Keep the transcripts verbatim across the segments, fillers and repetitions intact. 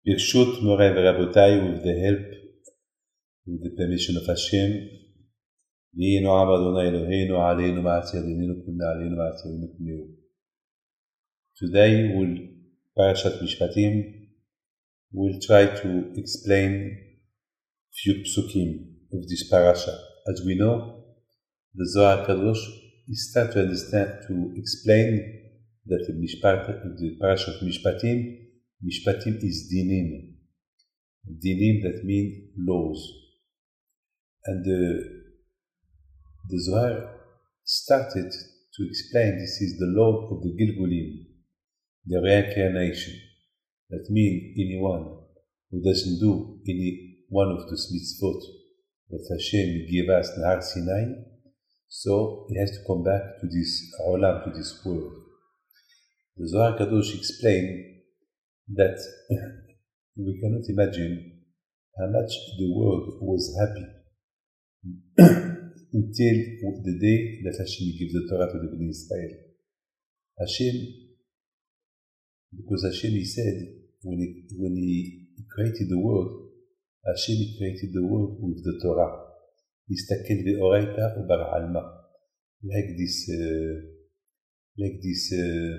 Birshut Moray Verabotai, with the help, with the permission of Hashem, V'yinu Am Adonai Eloheinu Aleinu Ma'at Yadininu Kulna Aleinu Ma'at Yadininu Kulneu. Today we'll, Parashat Mishpatim, we'll try to explain few psukim of this parasha. As we know, the Zohar Kadosh is start to understand, to explain that the Mishpat, the parasha of Mishpatim, Mishpatim is dinim. Dinim, that means laws. And the, the Zohar started to explain this is the law of the Gilgulim, the reincarnation. That means anyone who doesn't do any one of those mitzvot that Hashem gave us in Har Sinai, so he has to come back to this olam, to this world. The Zohar Kadosh explained that we cannot imagine how much the world was happy until the day that Hashem gave the Torah to the Bnei Israel. Hashem, because Hashem, he said, when he, when he created the world, Hashem created the world with the Torah. Istakel ve'oraita u'bar alma. Like this, uh, like this, uh,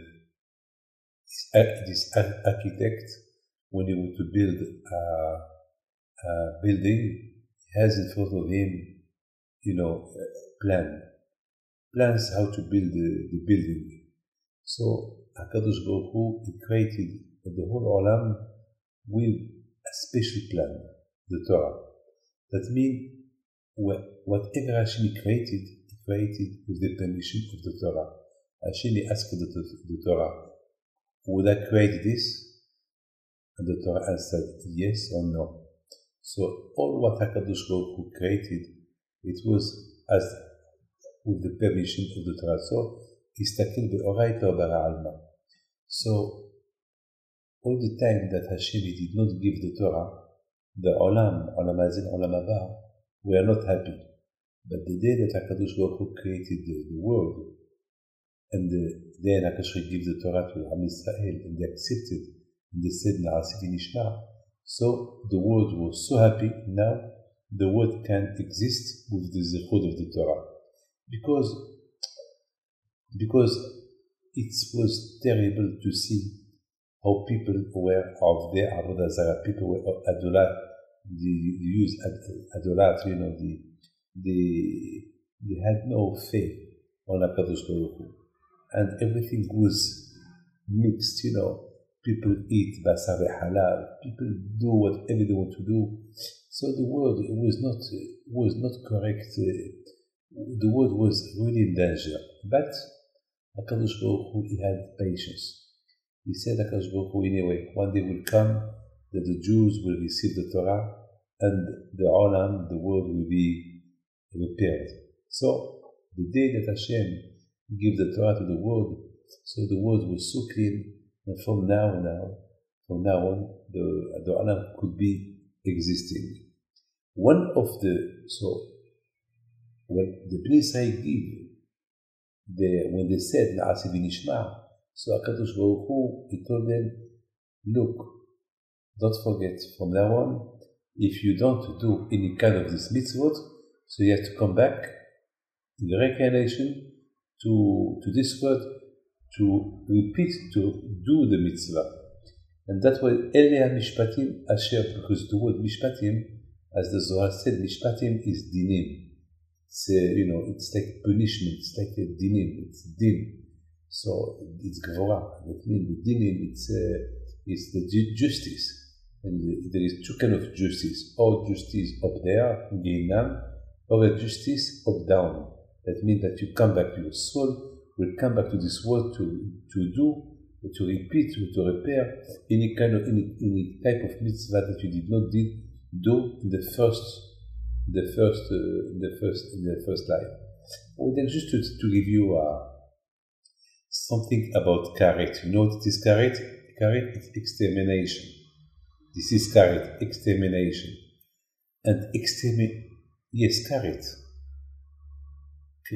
this architect, when he wants to build a, a building, he has in front of him, you know, a plan. Plans how to build the, the building. So, HaKadosh Baruch Hu, he created the whole Olam with a special plan, the Torah. That means, whatever Hashem created, he created with the permission of the Torah. Hashem asked the, the Torah, would I create this? And the Torah answered yes or no. So all what HaKadosh Baruch Hu created, it was as with the permission of the Torah. So Istakel be'oraita u'bara alma. So all the time that Hashem did not give the Torah, the Olam, Olam Hazeh, Olam Haba, we are not happy. But the day that HaKadosh Baruch Hu created the, the world, and the, then HaKadosh gave the Torah to Am Yisrael, and they accepted, and they said, Na'aseh v'nishma. So the world was so happy, now the world can exist with the zechut of the Torah. Because, because it was terrible to see how people were of their Avodah Zarah, people were adolat, they used adolatry, you know, they, they, they had no faith on HaKadosh Baruch Hu. And everything was mixed, you know. People eat basar halal. People do whatever they want to do. So the world was not was not correct. The world was really in danger. But HaKadosh Baruch Hu, he had patience. He said, HaKadosh Baruch Hu, anyway, one day will come that the Jews will receive the Torah and the Olam, the world will be repaired. So the day that Hashem give the Torah to the world, so the world was so clean, and from now on, now, from now on, the the Olam could be existing. One of the so when the Bnei Israel give the when they said Na'aseh v'nishma, so HaKadosh Baruch Hu, he told them, look, don't forget, from now on, if you don't do any kind of this mitzvot, so you have to come back in the reincarnation to, to this world, to repeat, to do the mitzvah. And that was Eleh Mishpatim Asher, because the word Mishpatim, as the Zohar said, Mishpatim is dinim. It's, uh, you know, it's like punishment, it's like a dinim, it's din. So it's Gvorah. That means the dinim, it's, uh, it's the ju- justice. And the, there is two kinds of justice, or justice up there, in Gehinnom, or a justice up down. That means that you come back to your soul, will come back to this world to, to do, to repeat, to repair any kind of, any, any type of mitzvah that you did not did, do in the first, the first, uh, the first, in the first life. Well, then just to, to give you uh, something about karet. You know what it is karet? Karet is extermination. This is karet, extermination. And exterminate, yes, karet. Okay.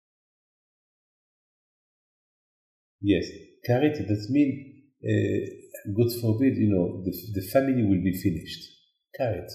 Yes, karet, that means uh, God forbid, you know, the, the family will be finished. Karet.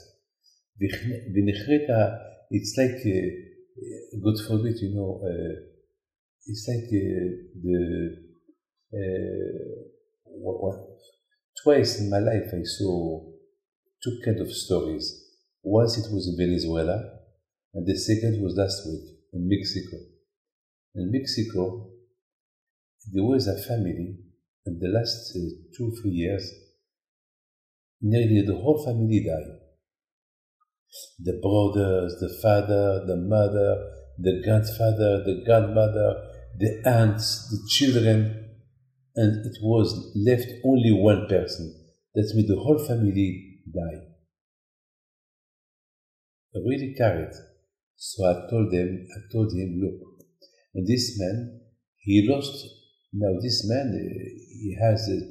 It's like, uh, God forbid, you know, uh, it's like uh, the, uh, what, what, twice in my life I saw two kind of stories. Once it was in Venezuela, and the second was last week in Mexico. In Mexico, there was a family, in the last uh, two, three years, nearly the whole family died. The brothers, the father, the mother, the grandfather, the grandmother, the aunts, the children, and it was left only one person. That means the whole family died. I really carried. So I told them, I told him, look, and this man, he lost. Now this man, uh, he has uh,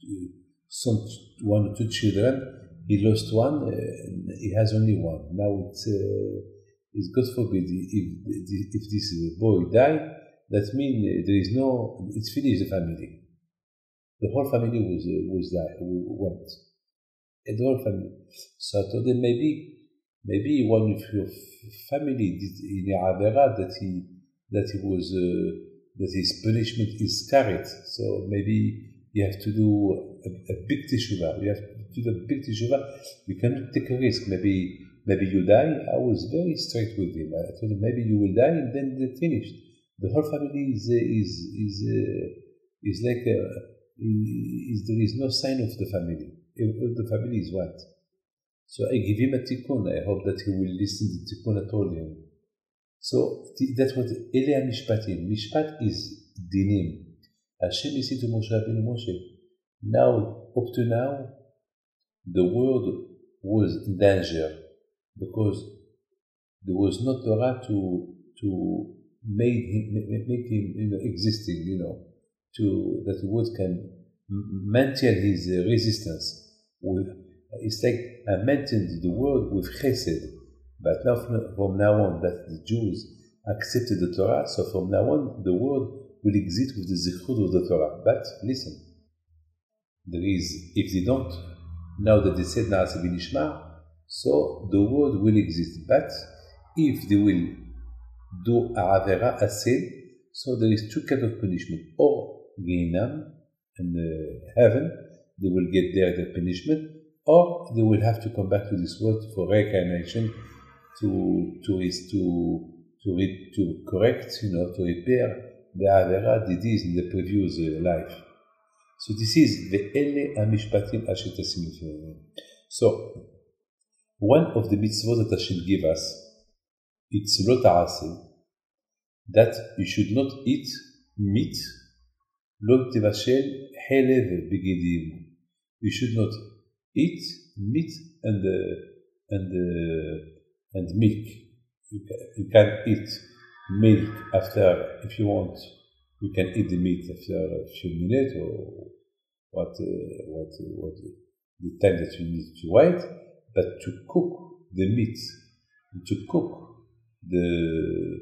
some one or two children. He lost one. Uh, and he has only one. Now it's, uh, it's God forbid if if this boy die, that means there is no. It's finished the family. The whole family was uh, was died, went. And the whole family. So I told them maybe. Maybe one of your family did in Avera that he that he was uh, that his punishment is carried. So maybe you have to do a, a big teshuva. You have to do a big teshuva. You cannot take a risk. Maybe maybe you die. I was very straight with him. I told him maybe you will die and then they're finished. The whole family is uh, is is uh, is like a, is there is no sign of the family. The family is what. So I give him a tikkun. I hope that he will listen to the tikkun I told him. So that's what Ele Mishpatim. Mishpat is dinim. Hashem is to Moshe Rabbeinu Moshe. Now, up to now, the world was in danger because there was no Torah to to make him make him you know existing. You know, to that the world can maintain his uh, resistance with. It's like I maintained the world with chesed, but now from, from now on that the Jews accepted the Torah, so from now on the world will exist with the zichud of the Torah. But listen, there is, if they don't, now that they said Na'aseh v'nishma, so the world will exist. But if they will do a avera, a sin, so there is two kinds of punishment, or Gehinnom and uh, heaven, they will get there the punishment, or they will have to come back to this world for reincarnation to to to to re, to correct, you know, to repair the avera they did in the previous uh, life. So this is the Ele Hamishpatim Asher Tasim Lefneim. So one of the mitzvot that Hashem gave us, it's Lo Ta'aseh, that you should not eat meat. Lo Tevashel Helev Begedim. You should not eat meat and uh, and uh, and milk. You can, you can eat milk after, if you want, you can eat the meat after a few minutes or what uh, what what the time that you need to wait. But to cook the meat, to cook the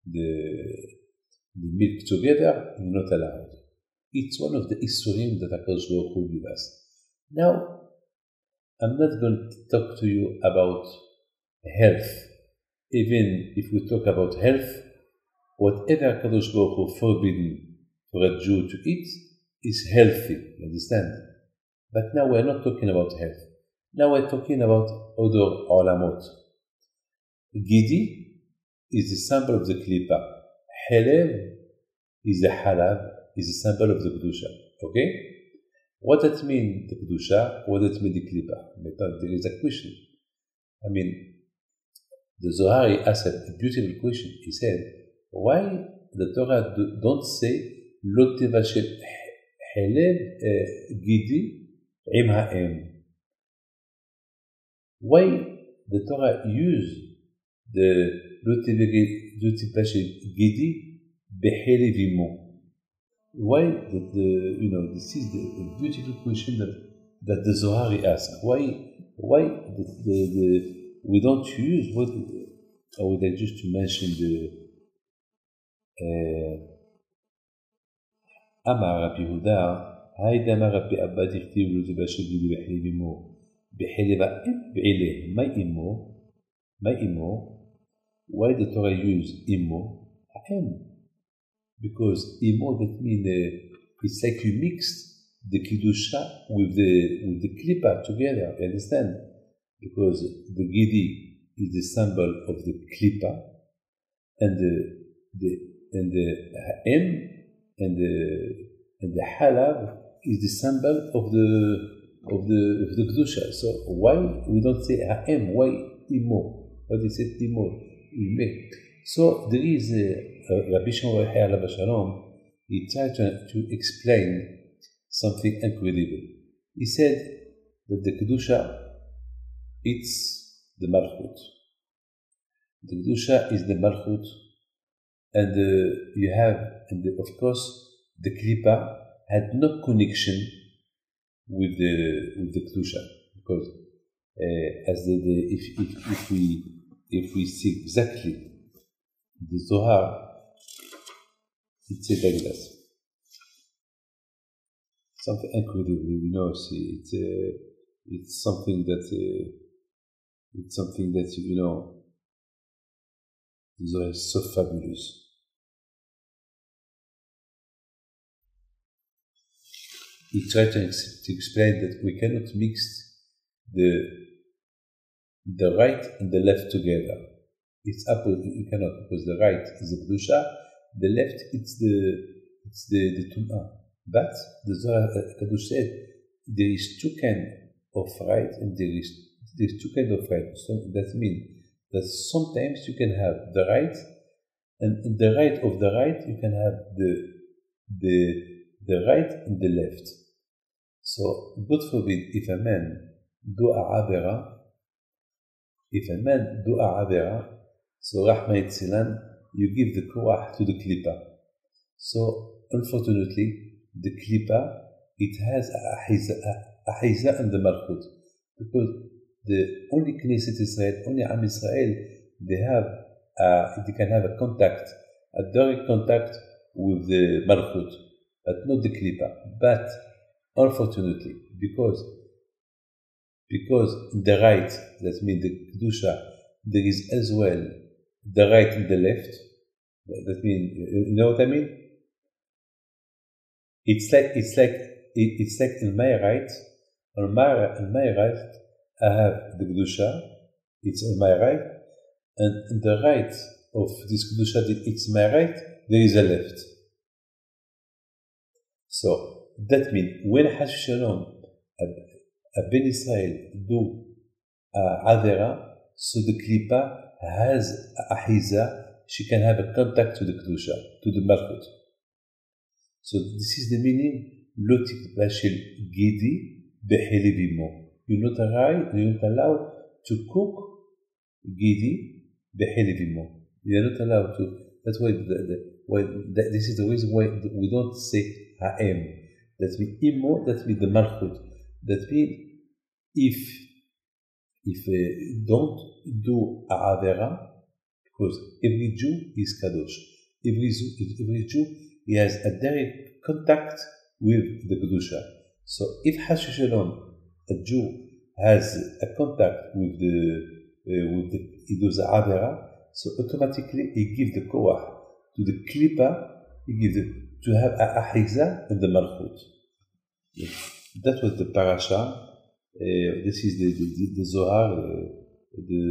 the the milk together, you're not allowed. It's one of the isurim that HaKadosh Baruch Hu gives us. Now, I'm not going to talk to you about health. Even if we talk about health, whatever HaKadosh Baruch Hu forbidden for a Jew to eat is healthy, you understand? But now we're not talking about health. Now we're talking about other olamot. Gidi is the symbol of the klipa. Helev is the halab, is the symbol of the kedusha. Okay? What that mean, the kedusha? What that mean, the klipa? Because there is a question. I mean, the Zohar asked a beautiful question. He said, why the Torah do, don't say lo tevashel helev gidi im ha'em? Why the Torah use the lo tevashel gidi behelev imo? Why the, the you know this is the, the beautiful question that, that the Zohar asks. Why why the, the, the we don't use what I would like just to mention the uh, Amar Rabbi Yehuda هايدا ما غبي أبا تختي ولو باش يجيبو بحليب إمو بحليب إم بعليه ما إمو ما إمو. Why the Torah use Imo? M. Because Imo, that means uh, it's like you mixed the Kiddusha with the with the Klippa together, you understand? Because the Gidi is the symbol of the Klippa, and the, the and the M and the and the Halab is the symbol of the of the of the Kedusha. So why we don't say Ha'em? Why Imo? Why they say Imo? So there is uh, Rabbi Shimon Bar Yochai Shalom. He tried to, to explain something incredible. He said that the Kedusha, it's the Malchut. The Kedusha is the Malchut, and uh, you have, and the, of course, the Klippa had no connection with the with the Kedusha, because uh, as the, the if, if if we if we see exactly the Zohar, it says like that. Something incredible, you know. See, it's uh, it's something that uh, it's something that you know. The Zohar is so fabulous. He tried to, to explain that we cannot mix the the right and the left together. It's up, you cannot, because the right is the Kedusha, the left it's the it's the, the Tum'ah. But the Zohar Kadosh said there is two kinds of right and there is there's two kinds of right. So that means that sometimes you can have the right, and in the right of the right you can have the the the right and the left. So God forbid if a man do a avera, if a man do a avera, so Rahma Yitzilan, you give the koach to the Klippa. So unfortunately, the Klippa, it has a ahiza and the Malchut, because the only Knesset Israel, only Am Israel, they have, uh, they can have a contact, a direct contact with the Malchut, but not the Klippa. But unfortunately, because because the right, that means the Kedusha, there is as well the right and the left. That means, you know what I mean? It's like it's like it's like in my right, on my on my right, I have the Kedusha. It's on my right, and in the right of this Kedusha, it's my right. There is a left. So that means when Hash Shalom, a Ben Israel do Avera, so the Klippa has a Ahiza, she can have a contact to the Kedusha, to the Malchut. So this is the meaning, Lo tikba shel Gidi b'chelev imo. You're not allowed, you're not allowed to cook Gidi b'chelev imo. You're not allowed to, that's why, the, the, why that, this is the reason why we don't say Ha'em. That means Imo, that means the Malchut. That means if if uh, don't do a Avera, because every Jew is Kadosh. Every, every Jew, he has a direct contact with the Kedusha. So if Hash Shalom, a Jew, has a contact with the, uh, with the, he does a Avera, so automatically he gives the Koach to the Klippa, he gives it to have a Ahiza and the Malchut. That was the parasha. Uh, this is the, the, the Zohar, uh, the,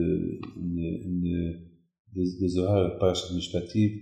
the, the, the Zohar Parashat Mishpatim,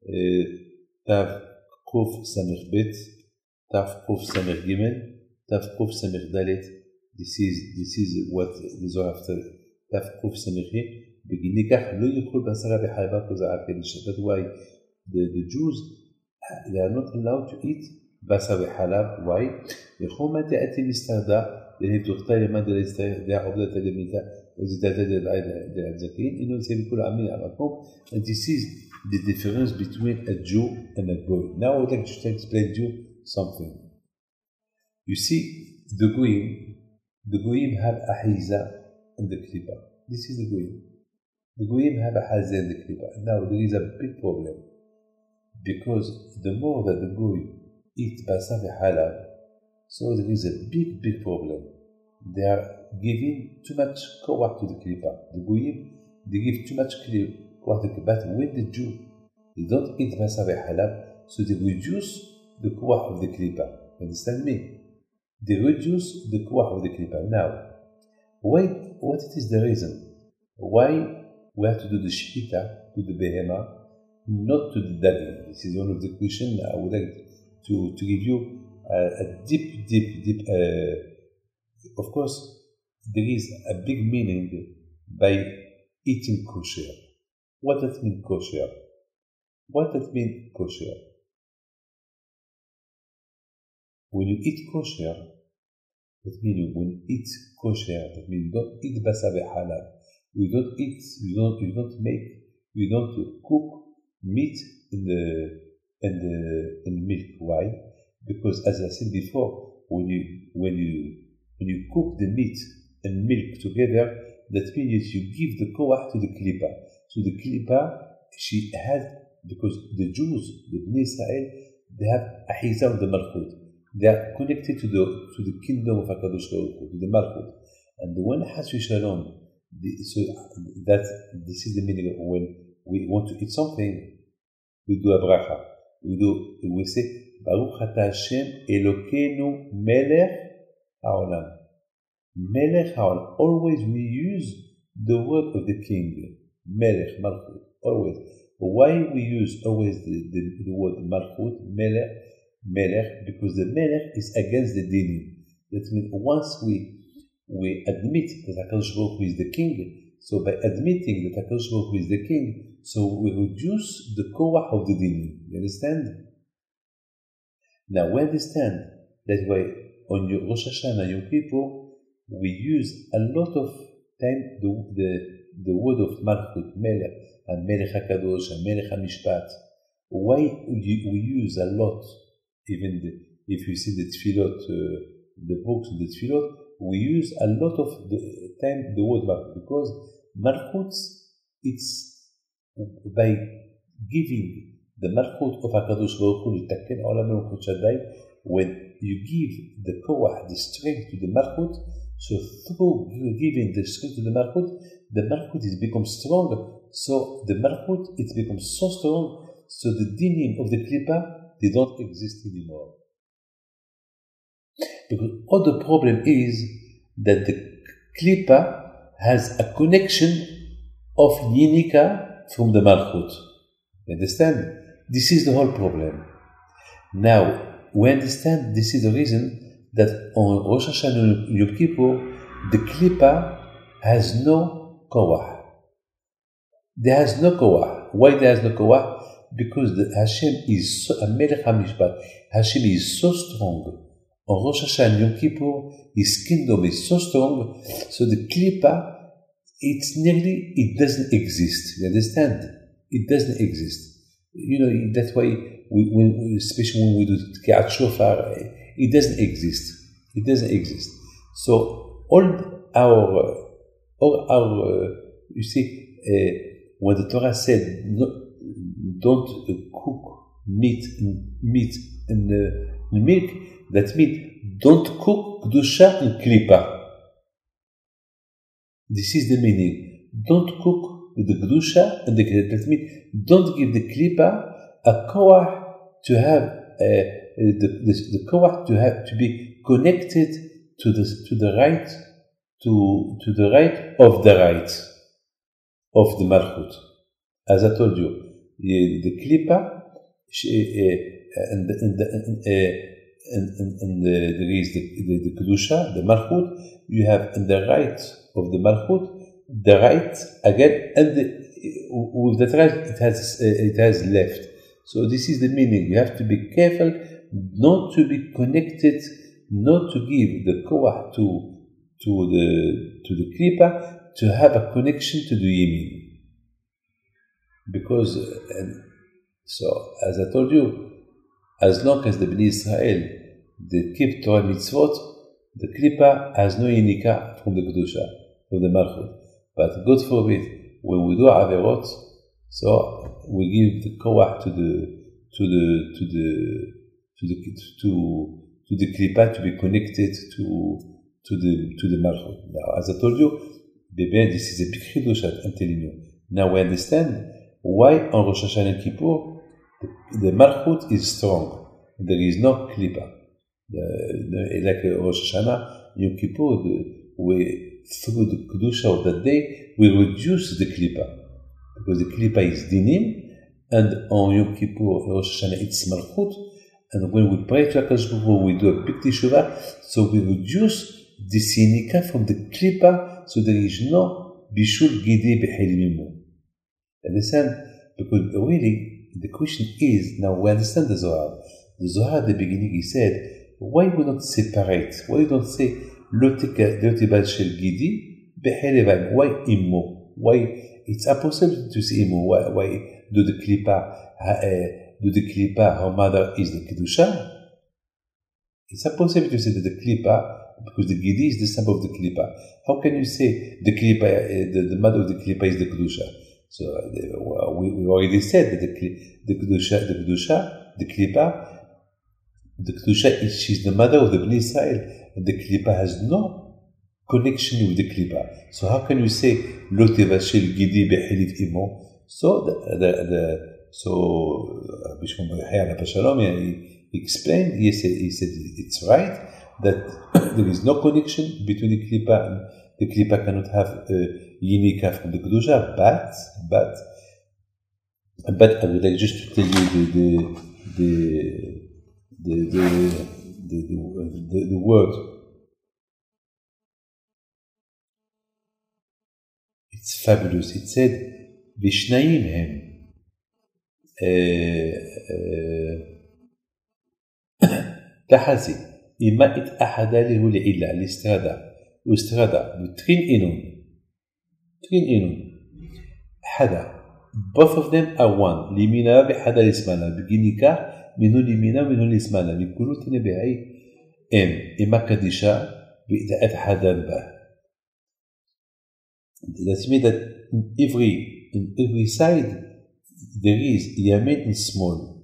Tav Kuf Samech Bet, Tav Kuf Samech Gimel, Tav Kuf Samech Dalet. This is this is what the Zohar after Tav Kuf Samech He. Beginikach lo yichol basara b'chayva kozar kedesh. That's why the, the Jews, they are not allowed to eat basar b'halab. Why? Yechol ma te'ati mistarda. They have to اختار لما ده يستطيع ده عبدة تلميذة وزيادة ده الزكين إنه يسمى كل عمل أمامكم. And this is the difference between a Jew and a Goy. Now I would like to explain to you something. You see, the Goyim, the Goyim have a Ahiza and the Klippa. This is the Goyim. The Goyim have a Ahiza and the Klippa. Now there is a big problem, because the more that the Goy eat basar v'halab, So there is a big, big problem. They are giving too much koach to the klipa. The goyim, they give too much koach to the klipa. But when the Jew, they don't eat basa halab, so they reduce the koach of the klipa. Understand me? They reduce the koach of the klipa. Now, why? What is the reason? Why we have to do the shkita to the behema, not to the daging? This is one of the questions I would like to, to give you a, a deep, deep, deep. Uh, of course, there is a big meaning by eating kosher. What does it mean kosher? What does it mean kosher? When you eat kosher, that means when you eat kosher, that means you don't eat basa halal. You don't eat, you don't, you don't make, you don't cook meat in the in the in milk. Why? Because as I said before, when you when you when you cook the meat and milk together, that means you give the koach to the klipa. So the klipa, she had, because the Jews, the Bnei Israel, they have ahiza of the malchut. They are connected to the to the kingdom of Hakadosh Baruch Hu, to the malchut. And when Chas v'Shalom, so that this is the meaning of when we want to eat something, we do a bracha. We do we say Baruch Ata Hashem Elokeinu Melech Haolam. Melech Haolam. Always we use the word of the king. Melech, Malchut. Always. Why we use always the, the, the word Malchut, Melech, Melech? Because the Melech is against the dinim. That means once we we admit that HaKadosh Baruch Hu is the king, so by admitting that HaKadosh Baruch Hu is the king, so we reduce the koach of the dinim. You understand? Now we understand that why on your Rosh Hashanah, Yom Kippur, we use a lot of time the the, the word of Malchut, Melech, and Melech HaKadosh, and Melech HaMishpat. Why we use a lot, even the, if you see the Tfilot, uh, the books of the Tfilot, we use a lot of the time the word Malchut, because Malchut, it's by giving the Malchut of HaKadosh Baruch Hu, L'taken Olam Melchut Shaddai, when you give the koach, the strength to the Malchut, so through giving the strength to the Malchut, the Malchut is become strong. So the Malchut, it becomes so strong, so the dinim of the klipa, they don't exist anymore. Because all the problem is that the klipa has a connection of yinika from the Malchut. You understand? This is the whole problem. Now, we understand this is the reason that on Rosh Hashanah and Yom Kippur, the klipa has no koach. There has no koach. Why there has no koach? Because the Hashem is so, Melech HaMishpat, Hashem is so strong. On Rosh Hashanah and Yom Kippur, His kingdom is so strong, so the klipa, it's nearly, it doesn't exist. You understand? It doesn't exist. You know, that's why, we, when, especially when we do Tkiat Shofar, it doesn't exist. It doesn't exist. So, all our, all our, uh, you see, uh, when the Torah said, no, don't uh, cook meat in, meat in, uh, in milk, that means don't cook Kedusha in Klipa. This is the meaning. Don't cook the Kedusha and the Klipa. That means don't give the Klipa a koach to have uh, the, the, the koach to have to be connected to the to the right to to the right of the right of the Malchut. As I told you, the, the Klipa uh, and and and, uh, and, and, and the, there is the, the, the Kedusha, the Malchut. You have in the right of the Malchut, the right again, and the, with the right it has uh, it has left. So this is the meaning. You have to be careful not to be connected, not to give the koach to to the to the klipa, to have a connection to the yemin. Because and so as I told you, as long as the Bnei Israel they keep Torah mitzvot, the klipa has no yinika from the kedusha, from the malchut. But God forbid, when we do averot, so we give the koach to the to the to the to the to to the klipa to be connected to to the to the malchut. Now, as I told you, baby, this is a big chidush. I'm telling you. Now we understand why on Rosh Hashanah and Kippur the, the malchut is strong. There is no klipa. The, the, like Rosh Hashanah, Yom Kippur, the, we through the kedusha of that day we reduce the klipa because the klipa is dinim, and on Yom Kippur, Rosh Hashanah, it's malchut. And when we pray to HaKadosh Baruch Hu, we do a big teshuvah, so we reduce the sinika from the klipa, so there is no bishul gidi b'helimimu. Understand? Because really, the question is, now we understand the Zohar. The Zohar at the beginning, he said, why we don't separate? Why you don't say, lo tibal shel gidi b'helevayim? Why immu? Why it's impossible to say immu? Why, why do the klipa, uh, do the klipa, her mother is the kedusha? It's impossible to say that the klipa, because the gidi is the sum of the klipa. How can you say the klipa, uh, the, the mother of the klipa is the kedusha? So uh, the, uh, we, we already said that the the kedusha, the kedusha, the klipa, the kedusha is she's the mother of the Bnei Israel, and the klipa has no connection with the klipa. So how can you say lo tevashel gidi behelif imo? So the the, the so Bishmon Bar Shalom he explained. He said he said it's right that there is no connection between the klipa and the klipa cannot have a yinika from the kedusha, but but but I would like just to tell you the the the the the the, the, the, the word. It's fabulous. It said Vishnayim hem تحسي إما إتأحدا له لعلة الاستغاثة واستغاثة بترين إنون ترين إنون حدا both of them are one لمينا بحدا لسمانا بجينيكا منو لمينا منو لسمانا بيكونوا تنبعي إم إما كديشا بإتأت حدا به. That means that in every in every side there is yamin and small.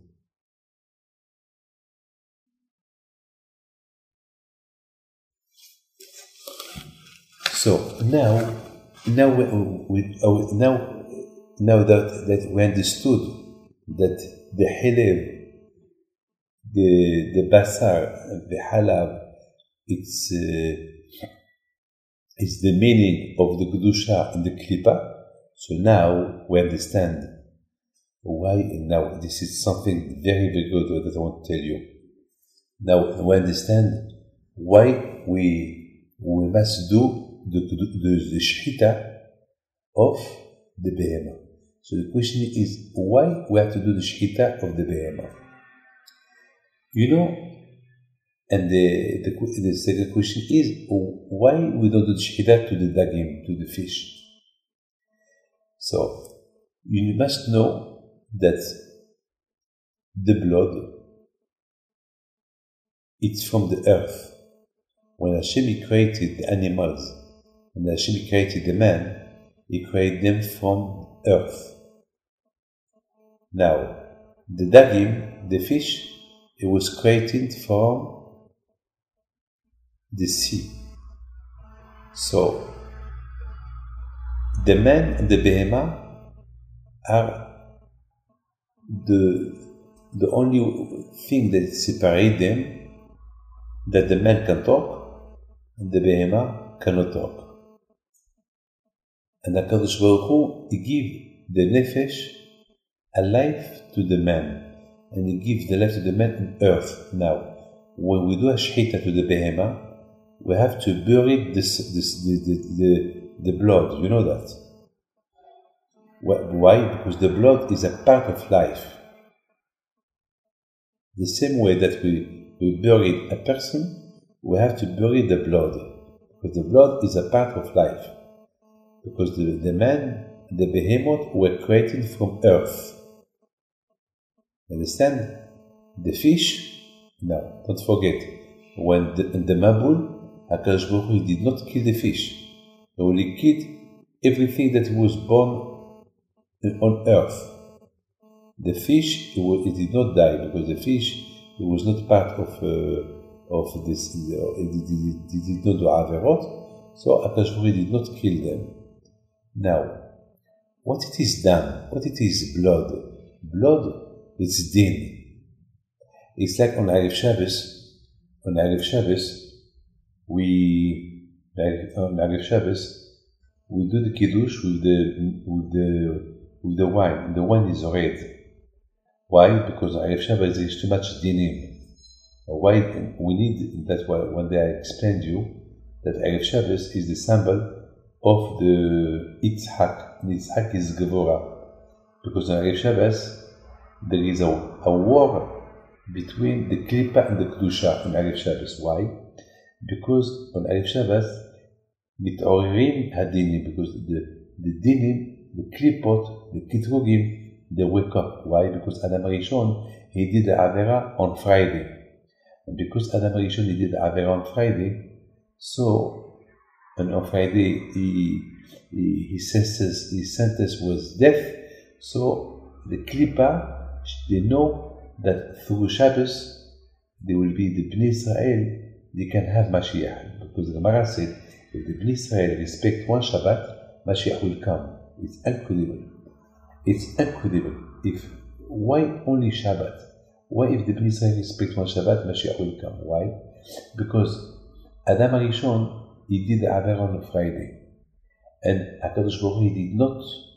So now, now we, we oh, now now that that we understood that the halev, the the basar, the halab, it's uh, it's the meaning of the kedusha and the klipa. So now we understand why. Now this is something very very good that I want to tell you. Now we understand why we we must do the the, the shechita of the behemoth. So the question is why we have to do the shechita of the behemoth. You know, and the, the the second question is why we don't do the shechita to the dagim, to the fish. So you must know that the blood, it's from the earth. When Hashem created the animals, when Hashem created the man, He created them from earth. Now, the dagim, the fish, it was created from the sea. So, the man and the behemoth are the the only thing that separates them, that the man can talk and the behemoth cannot talk. And HaKadosh Baruch Hu, He gives the nefesh a life to the man, and He gives the life to the man on earth. Now, when we do a shechita to the behemoth, we have to bury this, this, the, the, the, the blood. You know that. Why? Because the blood is a part of life. The same way that we, we bury a person, we have to bury the blood. Because the blood is a part of life. Because the, the man, the behemoth, were created from earth. Understand? The fish, no, don't forget. When the, in the Mabul, HaKadosh Baruch Hu did not kill the fish. He only killed everything that was born on earth. The fish, it, was, it did not die because the fish, it was not part of uh, of this, they did not do averot, so Akadosh Baruch Hu did not kill them. Now, what it is done, what it is blood, blood is din. It's like on Erev Shabbos, on Erev Shabbos, we, on Erev Shabbos, we do the Kiddush with the, with the, with the wine. The wine is red. Why? Because Erev Shabbos there is too much dinim. Why? We need, that's why one day I explained you that Erev Shabbos is the symbol of the Yitzhak. And Yitzhak is Gevurah. Because on Erev Shabbos there is a, a war between the Klippa and the Kedusha in Erev Shabbos. Why? Because on Erev Shabbos מתעוררים הדינים, because the, the dinim, the klipot, the kitrugim, they wake up. Why? Because Adam Rishon, he did the Avera on Friday. And because Adam Rishon, he did the Avera on Friday, so, and on Friday, he, he, his, sentence, his sentence was death, so the Klippa, they know that through Shabbos, there will be the Bnei Israel, they can have Mashiach. Because the Gemara said, if the Bnei Israel respect one Shabbat, Mashiach will come. It's incredible. It's incredible. If, why only Shabbat? Why if the Bnei Israel respect one Shabbat, Mashiach will come? Why? Because Adam Rishon, he did the Aver on Friday. And HaKadosh Baruch Hu, he did not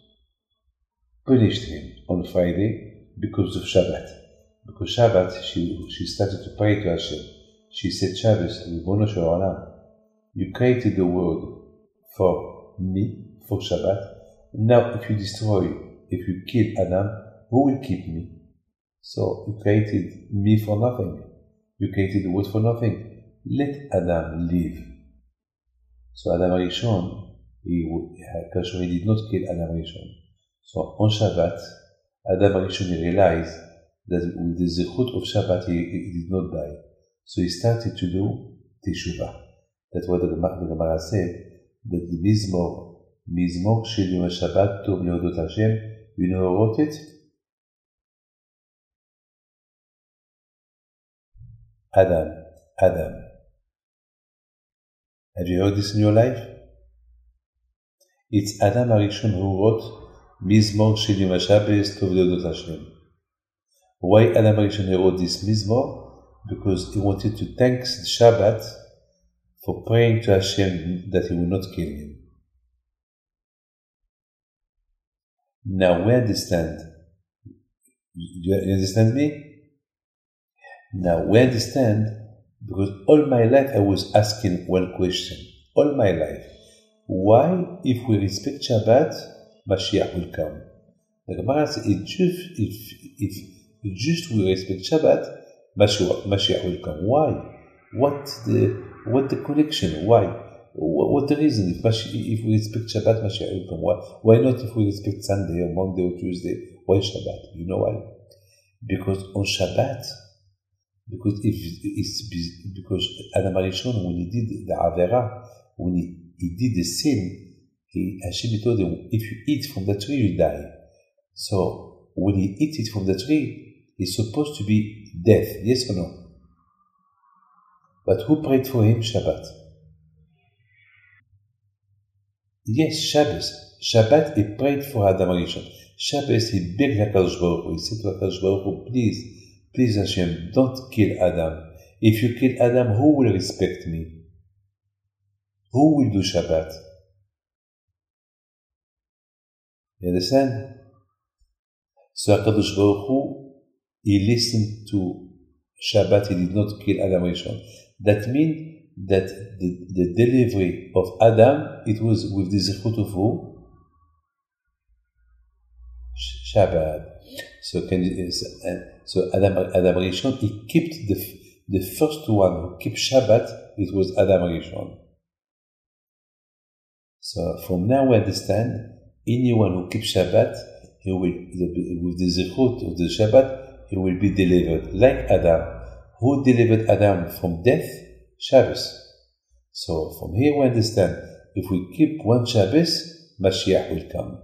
punish him on Friday because of Shabbat. Because Shabbat, she, she started to pray to Hashem. She said, Shabbos, Ribono Shel Olam, you created the world for me, for Shabbat. Now, if you destroy, if you kill Adam, who will keep me? So, you created me for nothing. You created the world for nothing. Let Adam live. So, Adam Rishon, he, he did not kill Adam Rishon. So, on Shabbat, Adam Rishon realized that with the zechut of Shabbat, he, he did not die. So, he started to do Teshuvah. That's what the Gemara said, that the Mizmor, Mizmor Shel Yom HaShabbat Tov Lehodot Hashem, you know who wrote it? Adam. Adam. Have you heard this in your life? It's Adam Arishon who wrote Mizmor Shel Yom HaShabbat Tov Lehodot Hashem. Why Adam Arishon wrote this Mizmor? Because he wanted to thank the Shabbat for praying to Hashem that he will not kill him. Now we understand. You understand me? Now we understand because all my life I was asking one question. All my life. Why, if we respect Shabbat, Mashiach will come? The Gemara says, if just, if, if just we respect Shabbat, Mashiach will come. Why? What the what the connection? Why? What the reason? If if we respect Shabbat, Mashiach will come. Why? Why not if we respect Sunday or Monday or Tuesday? Why Shabbat? You know why? Because on Shabbat, because if it's because Adam Arishon, when he did the Avera, when he, he did the sin, he Hashem told him, if you eat from the tree, you die. So when he eat it from the tree, it's supposed to be death, yes or no? But who prayed for him? Shabbat. Yes, Shabbos. Shabbat, he prayed for Adam Rishon. Shabbos, he begged HaKadosh Baruch Hu. He said to HaKadosh Baruch Hu, please, please Hashem, don't kill Adam. If you kill Adam, who will respect me? Who will do Shabbat? You understand? So HaKadosh Baruch Hu, he listened to Shabbat, he did not kill Adam Rishon. That means that the, the delivery of Adam, it was with the zechut of who? Shabbat. So can you, so Adam Adam Rishon, he kept the the first one who kept Shabbat, it was Adam Rishon. So from now we understand, anyone who keeps Shabbat, he will with the zechut of the Shabbat, he will be delivered like Adam. Who delivered Adam from death? Shabbos. So from here we understand, if we keep one Shabbos, Mashiach will come.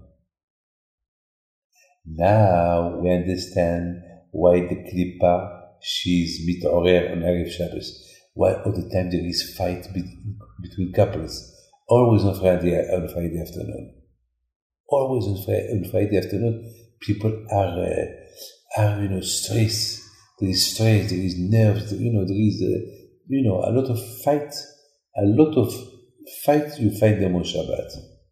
Now we understand why the Klippa, she's mitorer on Erev Shabbos. Why all the time there is fight be- between couples? Always on Friday on Friday afternoon. Always on Friday, on Friday afternoon, people are uh, are you know stressed. There is stress. There is nerves. You know there is uh, you know a lot of fight. A lot of fight. You find them on Shabbat.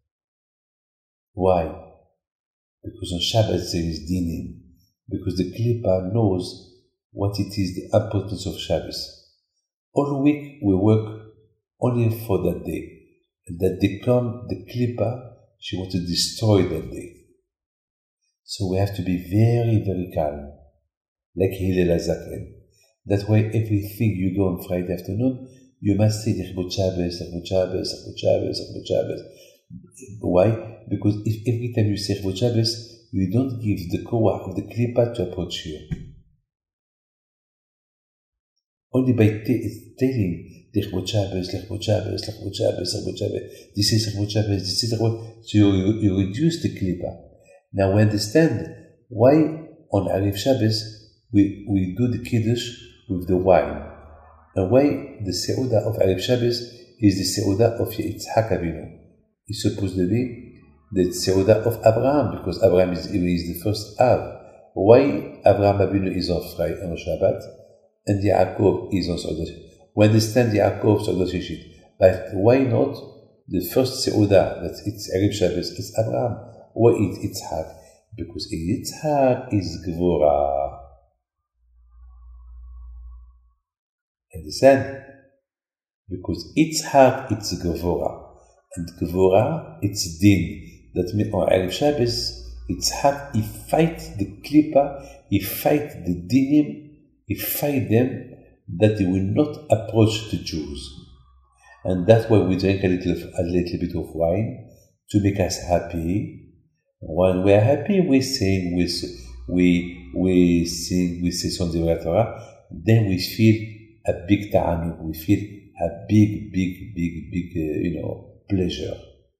Why? Because on Shabbat there is dinim. Because the Klippa knows what it is, the importance of Shabbos. All week we work only for that day. And that they come, the Klippa, she wants to destroy that day. So we have to be very, very calm. Like Hillel HaZaken. That way everything you do on Friday afternoon, you must say L'chvod Shabbos, L'chvod Shabbos, L'chvod Shabbos, L'chvod Shabbos. Why? Because if every time you say L'chvod Shabbos, you don't give the koach of the Klippa to approach you. Only by t- telling L'chvod Shabbos, L'chvod Shabbos, L'chvod Shabbos, L'chvod Shabbos, this is L'chvod Shabbos, this is L'chvod Shabbos, so you, you reduce the Klippa. Now we understand why on Erev Shabbos we, we do the Kiddush with the wine. And why the Seudah of Erev Shabbos is the Seudah of Yitzhak Avinu. It's supposed to be the Seudah of Abraham, because Abraham is, is the first Av. Why Abraham Avinu is on Friday on Shabbat and Yaakov is on Seudah? We understand Yaakov Seudah Shishit, but why not the first Seudah that it's Erev Shabbos? It's Abraham. Why it's Yitzhak? Because Yitzhak is Gvura. Understand? Because Yitzhak it's Gvura, and Gvura it's Din. That means on Erev Shabbos, Yitzhak, he fight the Klippa, he fight the Dinim, he fight them that they will not approach the Jews. And that's why we drink a little, a little bit of wine to make us happy. When we are happy, we sing, we we we sing, we say Son Divrei Torah. Then we feel a big ta'anug, we feel a big, big, big, big, uh, you know, pleasure.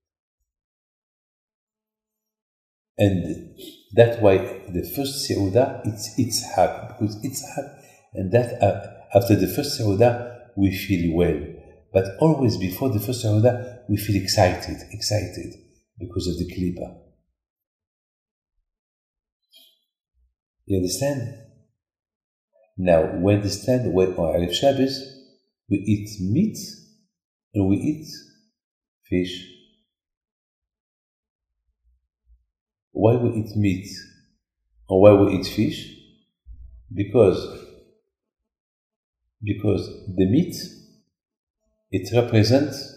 And that's why the first Seudah, it's Yitzhak, because Yitzhak, and that uh, after the first Seudah, we feel well. But always before the first Seudah, we feel excited, excited, because of the Klippa. You understand? Now, we understand when on Erev Shabbos, we eat meat and we eat fish. Why we eat meat or why we eat fish? Because because the meat, it represents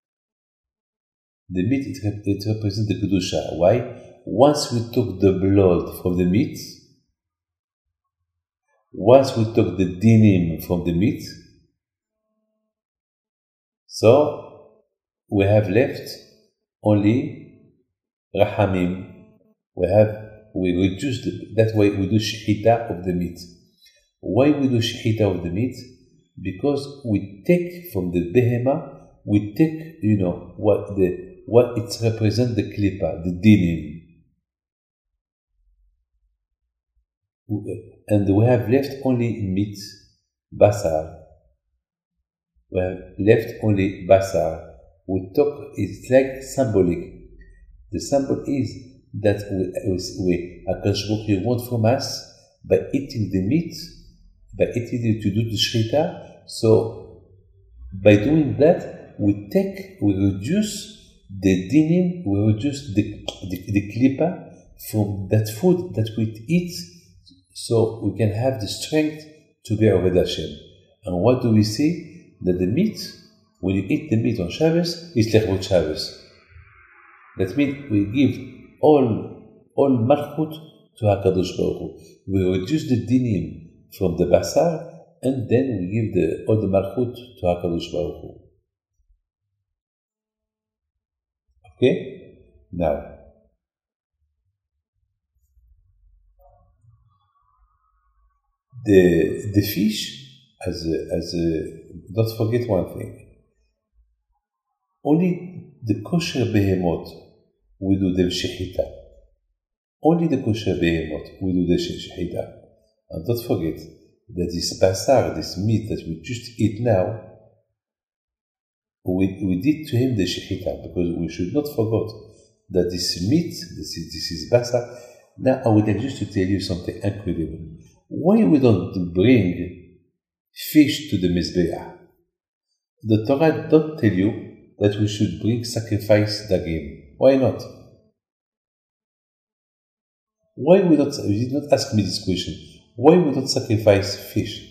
the meat it, it represents the Kedusha. Why? Once we took the blood from the meat, once we took the dinim from the meat, so we have left only Rahamim. We have, we reduce the, that way we do shechita of the meat. Why we do shechita of the meat? Because we take from the behema, we take, you know, what the, what it represents, the klippa, the dinim. And we have left only meat, basar. We have left only basar. We talk, it's like symbolic. The symbol is that we, we HaKadosh Baruch Hu want from us by eating the meat, by eating it to do the shechita. So by doing that, we take, we reduce the dinim, we reduce the the, the klippa from that food that we eat, so we can have the strength to be Oved Hashem. And what do we see? That the meat, when you eat the meat on Shabbos, is L'chvod Shabbos. That means we give all all malchut to HaKadosh Baruch Hu. We reduce the dinim from the basar, and then we give the all the malchut to HaKadosh Baruch Hu. Okay? Now, the the fish, as a, as a, don't forget one thing. Only the kosher behemoth we do the shechita. Only the kosher behemoth we do the shechita. And don't forget, that this basar, this meat that we just eat now, we, we did to him the shechita, because we should not forget that this meat, this is, this is basar. Now I would like just to tell you something incredible. Why we don't bring fish to the Mizbeach? The Torah don't tell you that we should bring sacrifice dagim. Why not? Why we not, you did not ask me this question. Why we don't sacrifice fish?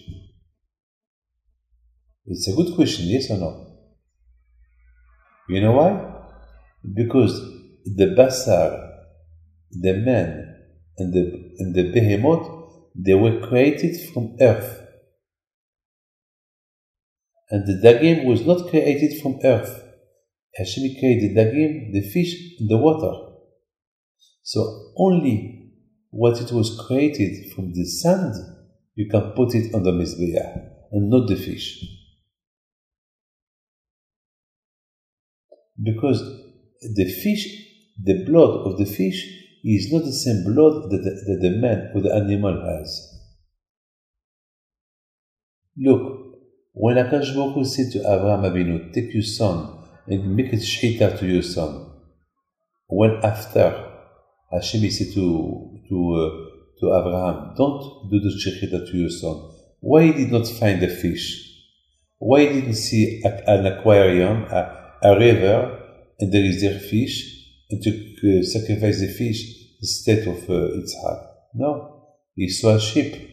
It's a good question, yes or no? You know why? Because the basar, the man, and the, and the behemoth, they were created from earth. And the dagim was not created from earth. Hashem created the dagim, the fish, in the water. So only what it was created from the sand, you can put it on the mizbeach, and not the fish. Because the fish, the blood of the fish, is not the same blood that the, that the man or the animal has. Look, when HaKadosh Baruch Hu said to Avraham Avinu, take your son and make it shechita to your son, when after Hashem said to, to, uh, to Abraham, don't do the shechita to your son, why he did not find a fish? Why he didn't see a, an aquarium, a, a river, and there is there fish, and to uh, sacrifice the fish instead of uh, Yitzhak? No, he saw a sheep.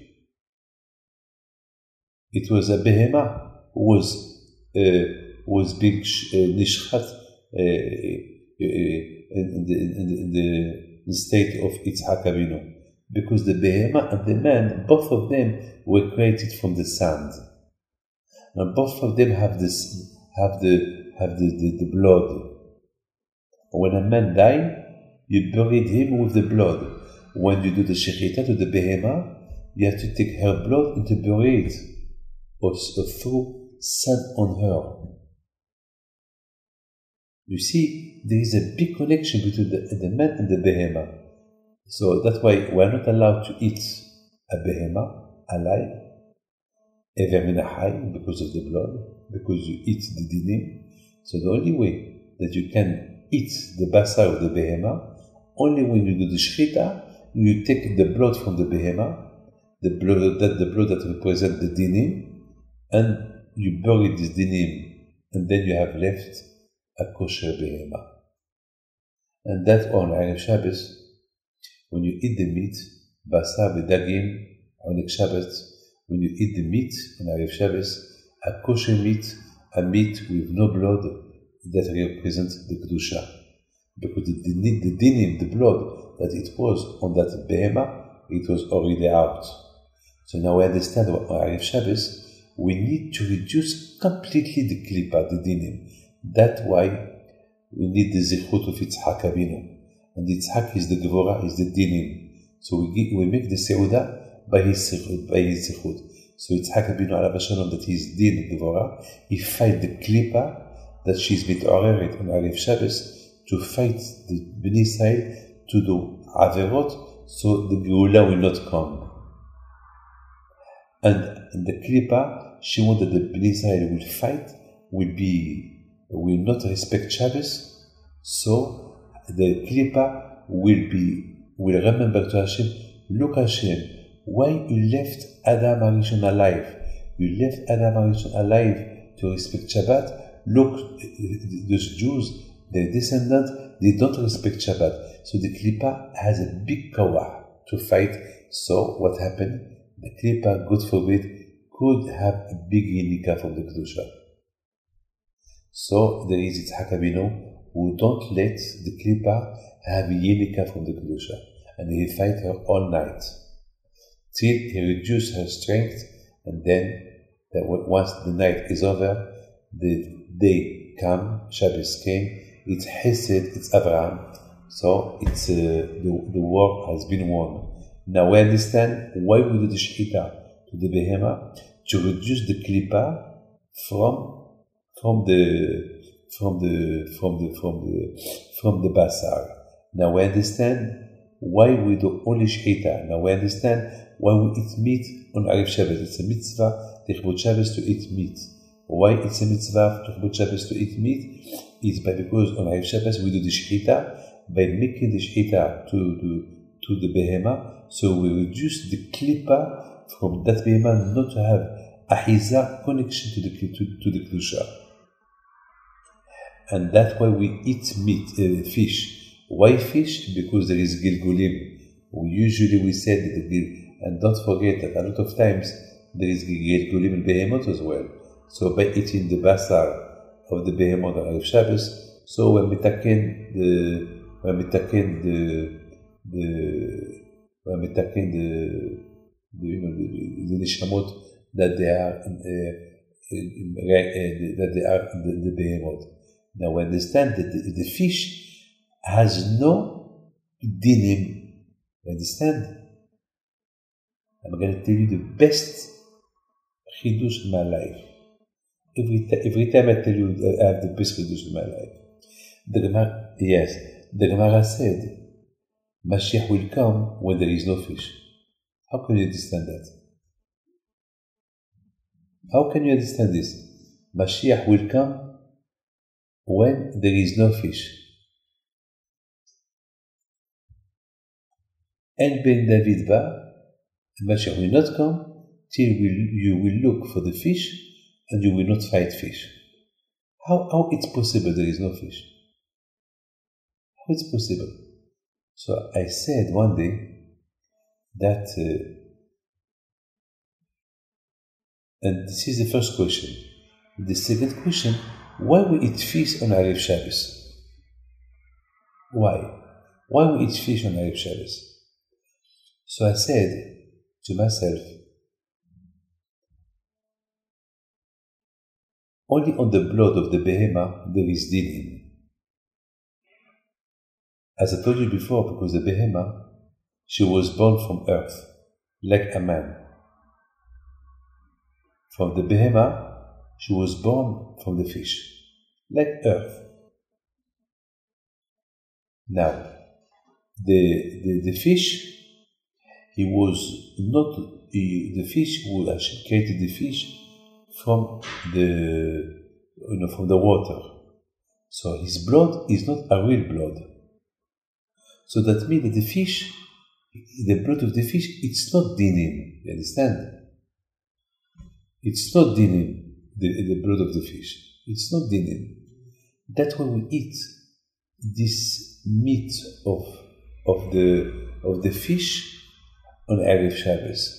It was a behema who was uh, was being uh, nishchat uh, in, the, in, the, in the state of Yitzhak Avinu, because the behema and the man, both of them were created from the sand, and both of them have this have the have the, the, the blood. When a man died, you buried him with the blood. When you do the shechita to the behema, you have to take her blood and to bury it, or throw sand on her. You see, there is a big connection between the, the man and the behema. So that's why we are not allowed to eat a behema alive, ever min ha'chai, because of the blood, because you eat the dinim. So the only way that you can eat the basar of the behema, only when you do the shechita, you take the blood from the behema, the blood that the blood that represents the dinim, and you bury this dinim, and then you have left a kosher behema. And that on Erev Shabbos, when you eat the meat, basar v'dagim on Erev Shabbos, when you eat the meat on Erev Shabbos, a kosher meat, a meat with no blood, that represents the kedusha, because the, the, the dinim, the blood that it was on that behema, it was already out. So now we understand what on Erev Shabbos, we need to reduce completely the klipa, the dinim. That's why we need the zichut of Yitzhak Avinu. And Yitzhak is the gevora, is the dinim. So we give, we make the seuda by his zichut, by his zichut. So Yitzhak Avinu alav hashalom, that he is din gevora, he fight the klipa that she's mit'oreret on Erev Shabbos, to fight the Bnei Israel to do averot, so the geula will not come. And the klipa, she wanted the Bnei Israel will fight, will be, will not respect Shabbos, so the klipa will be, will remember to Hashem, look Hashem, why you left Adam HaRishon alive? You left Adam HaRishon alive to respect Shabbat. Look, those Jews, their descendants, they don't respect Shabbat. So the klipa has a big power to fight. So what happened? The klipa, God forbid, could have a big yinika from the kedusha. So there is Yitzhak Avinu who don't let the klipa have a yinika from the kedusha, and he fight her all night till he reduce her strength, and then that once the night is over, the day come, Shabbos came, it's Hesed, it's Abraham, so it's uh, the, the war has been won. Now we understand why we do the shechita to the behema, to reduce the klipa from from the from the from the from the from the basar. Now we understand why we do only shechita. Now we understand why we eat meat on Erev Shabbos. It's a mitzvah, Lichbot Shabbos, to eat meat. Why it's a mitzvah, Lichbot Shabbos, to eat meat? It's by because on Erev Shabbos we do the shechita, by making the shechita to, to, to the behema, so we reduce the klipa from that behema not to have ahiza connection to the, to, to the kedusha. And that's why we eat meat, uh, fish. Why fish? Because there is gilgulim. We usually we said that the, and don't forget that a lot of times there is gilgulim in behemoth as well. So by eating the basar of the behemoth on Erev Shabbos, so when we taken the when we taken the the when we taken the, the you know the, the nishamot that they are in, uh, in, uh, that they are in the, the behemoth. Now we understand that the, the fish has no dinim. You understand? I'm going to tell you the best chidush in my life. Every, t- every time I tell you I have the best chidush in my life. The Gemara, yes, the Gemara said, Mashiach will come when there is no fish. How can you understand that? How can you understand this? Mashiach will come when there is no fish. El Ben David ba, Mashiach will not come till you will look for the fish and you will not find fish. How, how it's possible there is no fish? How it's possible? So I said one day that, uh, and this is the first question. The second question, why we eat fish on Erev Shabbos? Why? Why we eat fish on Erev Shabbos? So I said to myself, only on the blood of the behema there is dinim. As I told you before, because the behema, she was born from earth, like a man. From the behema, she was born from the fish, like earth. Now, the, the, the fish, he was not, he, the fish who actually created the fish from the, you know, from the water. So his blood is not a real blood. So that means that the fish, the blood of the fish, it's not dinim. You understand? It's not dinim, the, the blood of the fish. It's not dinim. That's why we eat this meat of of the of the fish on Erev Shabbos.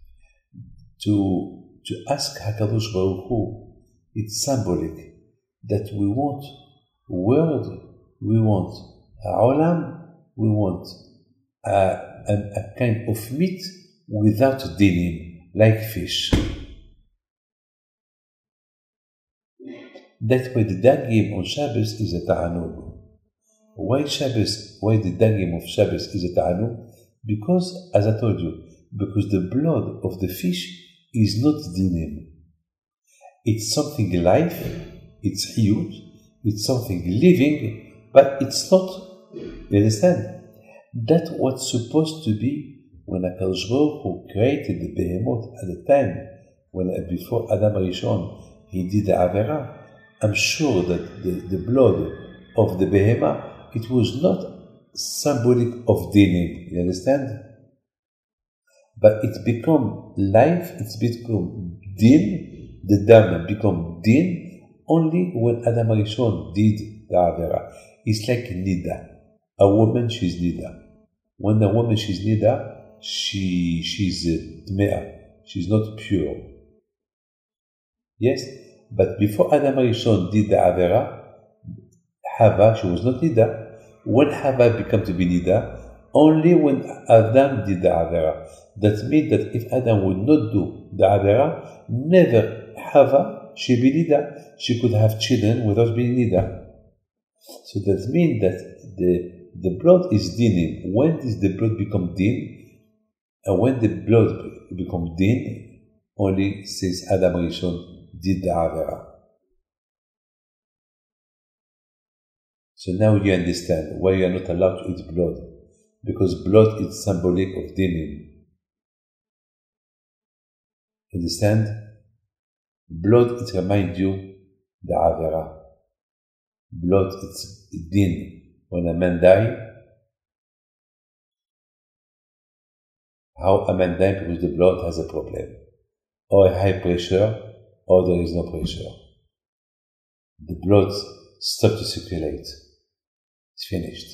To to ask HaKadosh Baruch Hu, it's symbolic that we want word, we want ha'olam, we want a, a, a kind of meat without dinim, like fish. That's why the dagim on Shabbos is a ta'anug. Why Shabbos? Why the dagim of Shabbos is a ta'anug? Because, as I told you, because the blood of the fish is not dinim. It's something alive, it's huge, it's something living, but it's not. You understand? That's what's supposed to be when HaKadosh Baruch Hu created the behemoth at the time, when before Adam Rishon, he did the Avera. I'm sure that the, the blood of the behemoth, it was not symbolic of dinim. You understand? But it become life, it's become din, the dam become din only when Adam Rishon did the Avera. It's like Nida. A woman, she's Nida. When a woman, she's Nida, she, she's Tme'ah. She's not pure. Yes? But before Adam Rishon did the Avera, Hava, she was not Nida. When Hava became to be Nida, only when Adam did the Avera. That means that if Adam would not do the Avera, never Hava, she be Nida. She could have children without being Nida. So that means that the the blood is dinim. When does the blood become din? And when the blood become din, only since Adam Rishon did the Avera. So now you understand why you are not allowed to eat blood. Because blood is symbolic of dinim. Understand? Blood, it reminds you the Avera. Blood, it's din. When a man dies, how a man dies because the blood has a problem. Or a high pressure, or there is no pressure. The blood stops to circulate. It's finished.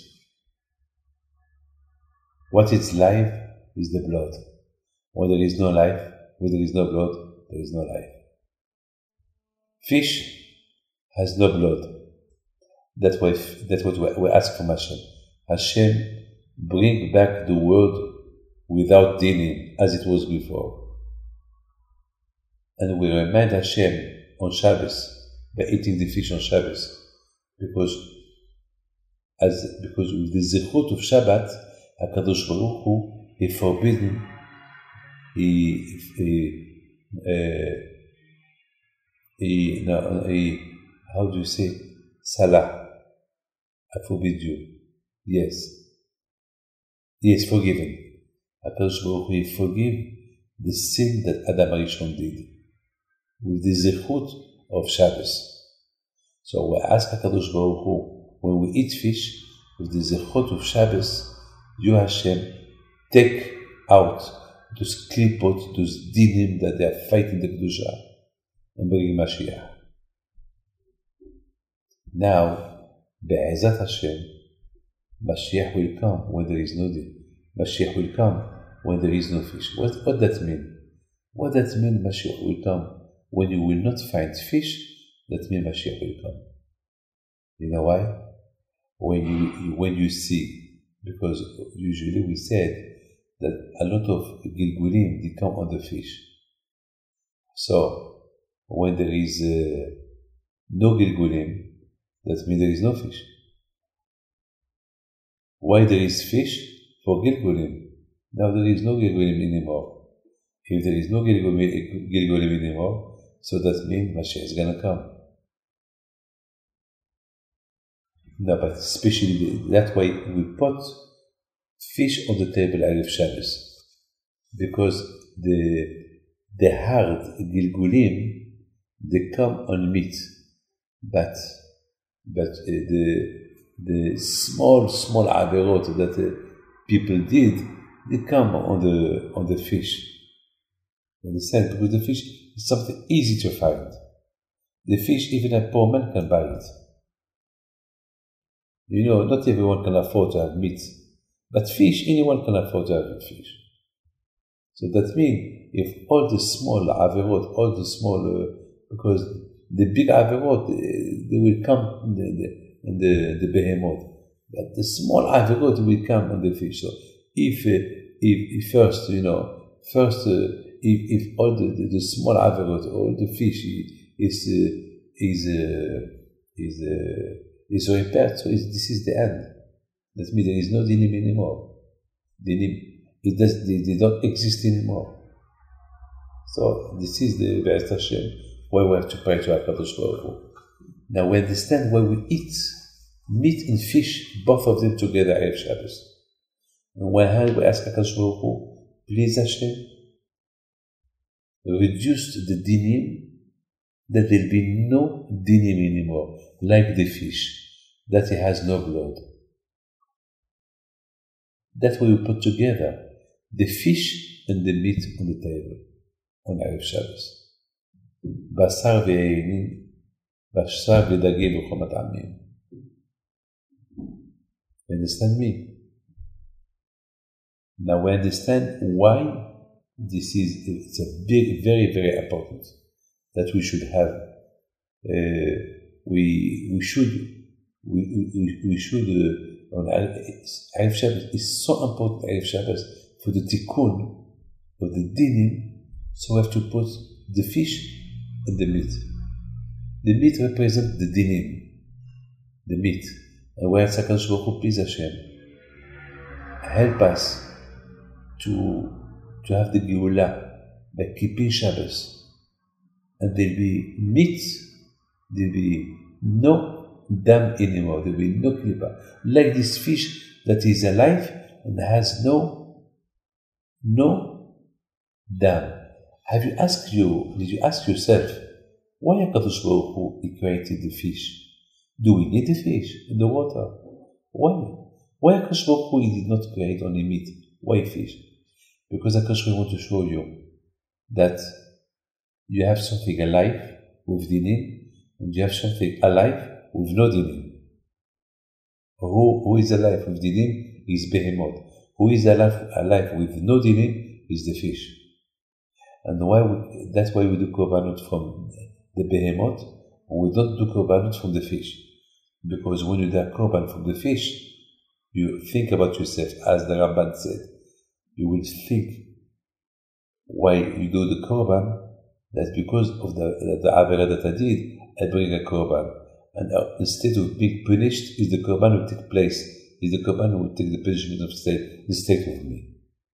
What is life is the blood. When there is no life, when there is no blood, there is no life. Fish has no blood. That's why that's what we ask from Hashem. Hashem, bring back the world without dinim as it was before. And we remind Hashem on Shabbos by eating the fish on Shabbos, because as because with the zechut of Shabbat, HaKadosh Baruch Hu, he forbidden, he he, uh, he, no, he how do you say Salah? I forbid you. Yes. Yes, forgiven. HaKadosh Baruch Hu, he forgive the sin that Adam HaRishon did with the zechut of Shabbos. So we ask HaKadosh Baruch Hu, when we eat fish with the zechut of Shabbos, you Hashem, take out those klipot, those dinim that they are fighting the Kedusha, and bring Mashiach. Now, Be'ezat Hashem, Mashiach will come when there is no din. Mashiach will come when there is no fish. What what that mean? What that mean Mashiach will come? When you will not find fish, that means Mashiach will come. You know why? When you when you see, because usually we said that a lot of gilgulim, they come on the fish. So when there is uh, no gilgulim, that means there is no fish. Why there is fish? For gilgulim. Now there is no gilgulim anymore. If there is no gilgulim anymore, so that means Mashiach is gonna come. No, but especially that way we put fish on the table Erev Shabbos, because the the hard gilgulim, they come on meat, but but uh, the the small small averot that uh, people did, they come on the on the fish. You understand? Because the fish is something easy to find. The fish, even a poor man can buy it. You know, not everyone can afford to have meat, but fish, anyone can afford to have fish. So that means if all the small averot, all the small, uh, because the big averot, they, they will come in the, in the, the behemoth, but the small averot will come on the fish. So if, uh, if, if first, you know, first, uh, if, if all the, the, the small averot, all the fish is, uh, is, uh, is, uh, is repaired, so this is the end. That means there is no dinim anymore. Dinim, it does, they, they don't exist anymore. So this is the Be'ez Hashem, why we have to pray to HaKadosh Baruch Hu. Now we understand why we eat meat and fish, both of them together Erev Shabbos. On one hand, we ask HaKadosh Baruch Hu, please Hashem, reduce the dinim, that there will be no dinim anymore, like the fish, that it has no blood. That's why we put together the fish and the meat on the table on Erev Shabbos. Basar ve'einin, basar ve'dagim v'chomat amim. You understand me? Now we understand why this is, it's a big, very, very important that we should have, uh, we we should, we, we, we should, uh, on Erev Shabbos is so important, Erev Shabbos, for the tikkun, for the dinim, so we have to put the fish and the meat. The meat represents the dinim, the meat. And we ask HaKadosh Baruch Hu, please Hashem, help us to, to have the Geulah by keeping Shabbos. And there'll be meat, there'll be no dam anymore, there'll be no klipa. Like this fish that is alive and has no, no dam. Have you asked you, did you ask yourself, why HaKadosh Baruch Hu he created the fish? Do we need the fish in the water? Why? Why HaKadosh Baruch Hu he did not create only meat? Why fish? Because HaKadosh Baruch Hu wants to show you that you have something alive with dinim, and you have something alive with no dinim. Who, who is alive with dinim is behemoth. Who is alive, alive with no dinim is the fish. And why we, that's why we do korbanot from the behemoth, and we don't do korbanot from the fish. Because when you do a korban from the fish, you think about yourself, as the Ramban said. You will think why you do the korban. That's because of the the avera that I did. I bring a korban, and uh, instead of being punished, is the korban will take place. Is the korban will take the punishment of state, the state of me.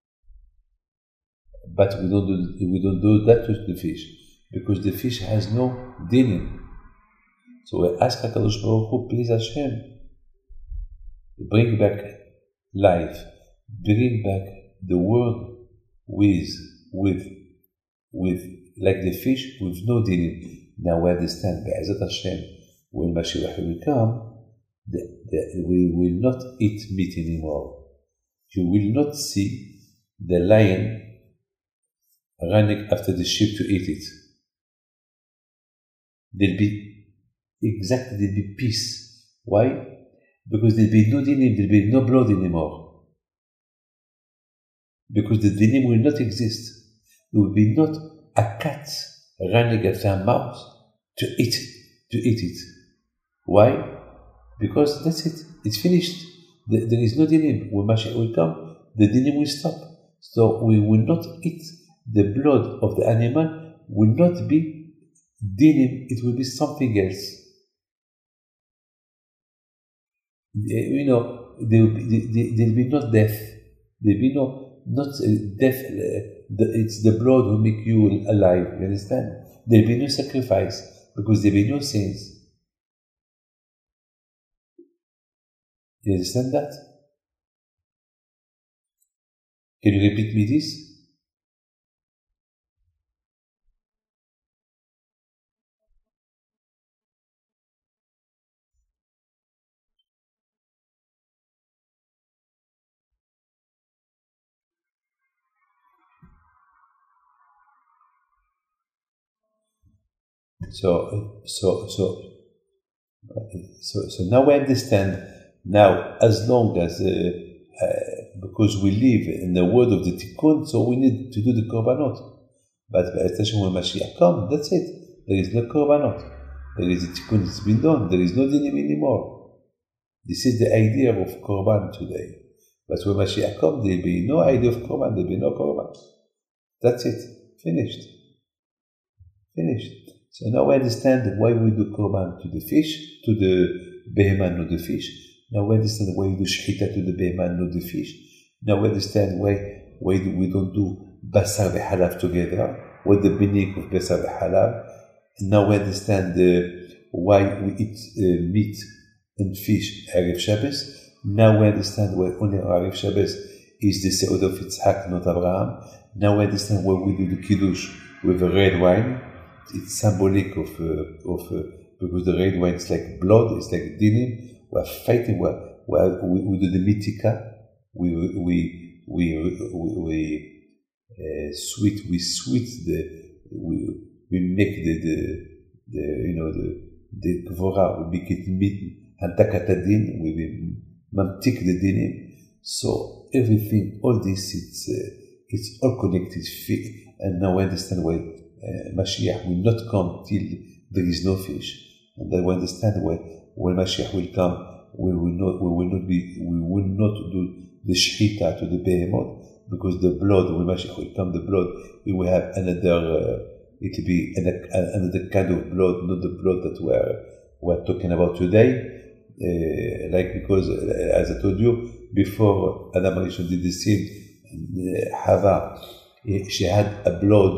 But we don't do we don't do that with the fish, because the fish has no dinim. So we ask HaKadosh Baruch Hu, please Hashem, bring back life, bring back the world with with with like the fish with no dinim. Now we understand Be'ezat Hashem, when Mashiach will come, the, the, we will not eat meat anymore. You will not see the lion running after the sheep to eat it. There'll be exactly there'll be peace. Why? Because there'll be no dinim, there'll be no blood anymore. Because the dinim will not exist. There will be not a cat running after a mouse to eat to eat it. Why? Because that's it. It's finished. There is no dinim. When Mashiach will come, the dinim will stop. So we will not eat the blood of the animal. Will not be dinim. It will be something else. You know, there will be, there will be no death. There will be no not death. It's the blood who make you alive. You understand? There will be no sacrifice because there will be no sins. You understand that? Can you repeat me this? So, so, so, so, so now we understand. Now, as long as, uh, uh, because we live in the world of the Tikkun, so we need to do the Korbanot. But by the time when Mashiach comes, that's it. There is no Korbanot. There is a Tikkun that's been done. There is no dinim anymore. This is the idea of Korban today. But when Mashiach comes, there will be no idea of Korban. There will be no Korban. That's it. Finished. Finished. So now we understand why we do Korban to the fish, to the behemoth, not the fish. Now we understand why we do shechita to the behemoth, not the fish. Now we understand why, why we don't do basar v'halav together, what the meaning of basar v'halav. Now we understand uh, why we eat uh, meat and fish Erev Shabbos. Now we understand why only Erev Shabbos is the Seud of Yitzhak, not Abraham. Now we understand why we do the Kiddush with the red wine. It's symbolic of, uh, of uh, because the red wine is like blood, it's like dinim. We're fighting. We're, we're, we we do the mitika. We we we we, we uh, sweet. We sweet the. We we make the the, the you know the the gvora. We make it meat hantakatadin. We we mantik the dinim. So everything, all this, it's uh, it's all connected. And now we understand why uh, Mashiach will not come till there is no fish, and then we understand why. When Mashiach will come, we will not, we will not be, we will not do the shechita to the behemoth, because the blood, when Mashiach will come, the blood, we will have another, uh, it will be another, another kind of blood, not the blood that we're, we're talking about today. Uh, like, because, uh, as I told you, before Adam Rishon did the sin, uh, Hava, she had a blood,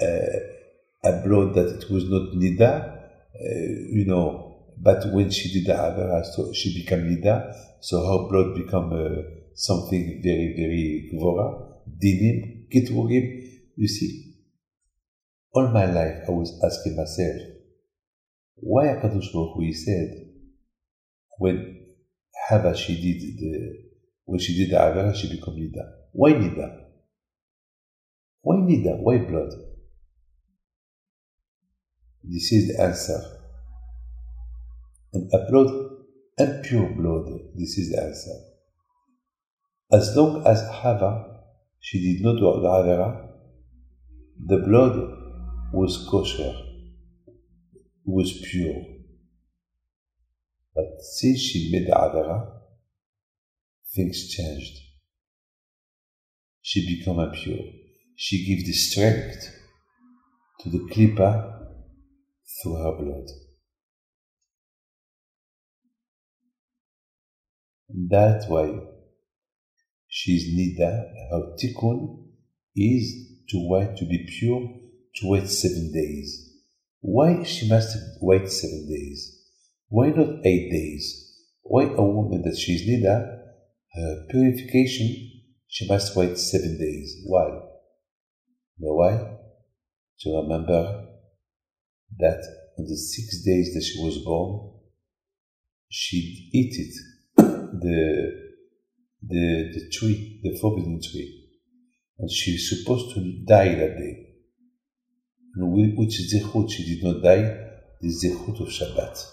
uh, a blood that it was not nida, uh, you know. But when she did the Avera, so she became Nida, so her blood become uh, something very, very Gvora, Dinim, Ketuvim, you see. All my life I was asking myself, why HaKadosh Baruch Hu, he said, when Hava she did the when she did the Avera, she became Nida. Why Nida? Why Nida? Why blood? This is the answer. And a blood, impure blood, this is the answer. As long as Hava, she did not do the Avera, the blood was kosher, was pure. But since she made the Avera, things changed. She became impure. She gave the strength to the Klippa through her blood. That's why she's Nida. Her tikkun is to wait to be pure, to wait seven days. Why she must wait seven days? Why not eight days? Why a woman that she's Nida, her purification, she must wait seven days? Why? You know why? To remember that on the six days that she was born, she ate it, the, the, the tree, the forbidden tree. And she's supposed to die that day. And which zechut she did not die, the zechut of Shabbat.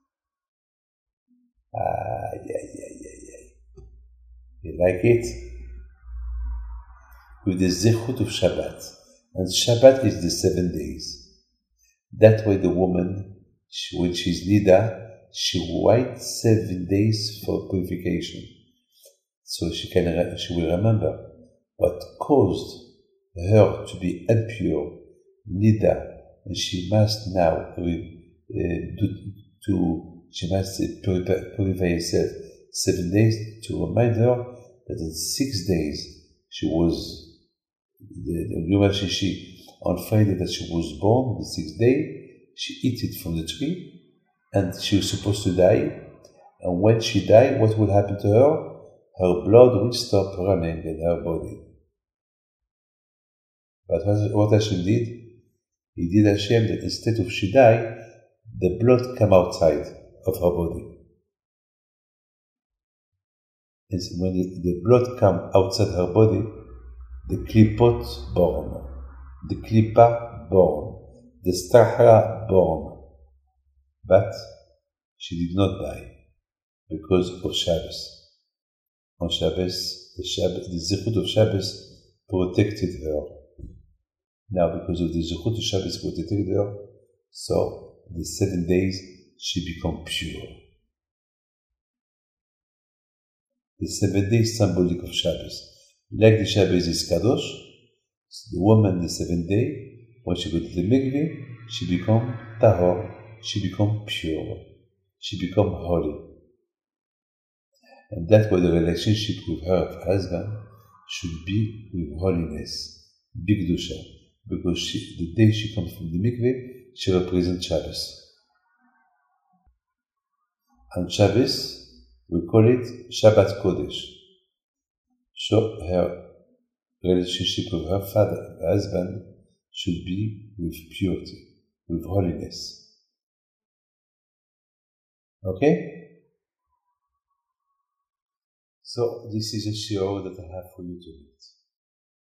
Ah, yeah, yeah, yeah, yeah. You like it? With the zechut of Shabbat. And Shabbat is the seven days. That way the woman, she, when she's Nida, she waits seven days for purification. So she can, she will remember what caused her to be impure, Nida, and she must now uh, do, to, she must purify, purify herself seven days to remind her that in six days she was, the Yom HaShishi, on Friday that she was born, the sixth day, she ate it from the tree, and she was supposed to die. And when she died, what will happen to her? Her blood will stop running in her body. But what Hashem did? He did Hashem that instead of she die, the blood come outside of her body. And when the blood come outside her body, the klipot born, the klipa born, the stahra born. But she did not die because of Shabbos. On Shabbos, the Shabbos, the zechut of Shabbos protected her. Now, because of the zechut of Shabbos protected her, so the seven days she became pure. The seven days symbolic of Shabbos. Like the Shabbos is Kadosh, the woman the seventh day, when she go to the mikveh, she become tahor, she become pure, she become holy. And that's why the relationship with her husband should be with holiness, bigdusha, because she, the day she comes from the mikveh, she represents Shabbos. And Shabbos, we call it Shabbat Kodesh. So her relationship with her father, her husband, should be with purity, with holiness. Okay? So this is a shiur that I have for you tonight.